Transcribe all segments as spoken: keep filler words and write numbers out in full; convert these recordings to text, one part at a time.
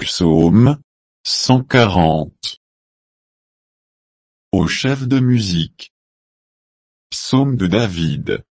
Psaume cent quarante. Au chef de musique. Psaume de David.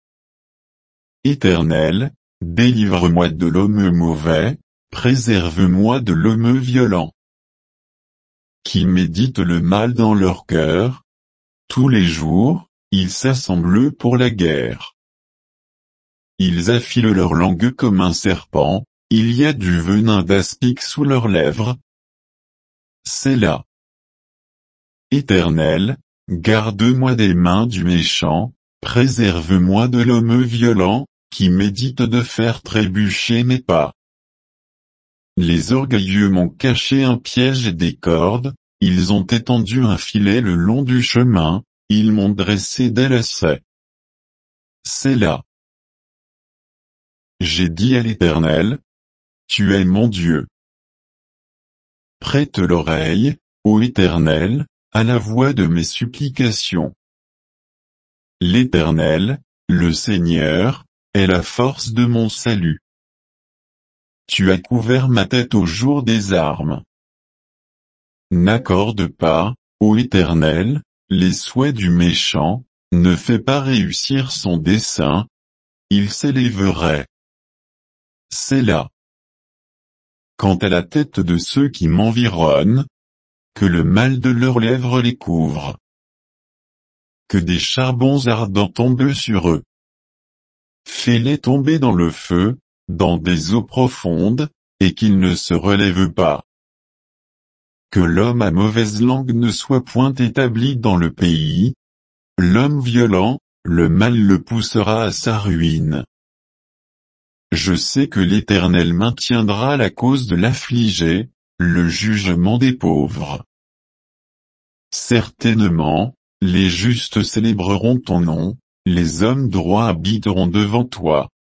Éternel, délivre-moi de l'homme mauvais, préserve-moi de l'homme violent. Qui médite le mal dans leur cœur. Tous les jours, ils s'assemblent pour la guerre. Ils affilent leur langue comme un serpent, il y a du venin d'aspic sous leurs lèvres. Sélah. Éternel, garde-moi des mains du méchant, préserve-moi de l'homme violent, qui médite de faire trébucher mes pas. Les orgueilleux m'ont caché un piège et des cordes, ils ont étendu un filet le long du chemin, ils m'ont dressé des lacets. Sélah. J'ai dit à l'Éternel, tu es mon Dieu. Prête l'oreille, ô Éternel, à la voix de mes supplications. L'Éternel, le Seigneur, est la force de mon salut. Tu as couvert ma tête au jour des armes. N'accorde pas, ô Éternel, les souhaits du méchant, ne fais pas réussir son dessein. Il s'élèverait. Sélah. Quant à la tête de ceux qui m'environnent, que le mal de leurs lèvres les couvre. Que des charbons ardents tombent sur eux. Fais-les tomber dans le feu, dans des eaux profondes, et qu'ils ne se relèvent pas. Que l'homme à mauvaise langue ne soit point établi dans le pays. L'homme violent, le mal le poussera à sa ruine. Je sais que l'Éternel maintiendra la cause de l'affligé, le jugement des pauvres. Certainement, les justes célébreront ton nom, les hommes droits habiteront devant toi.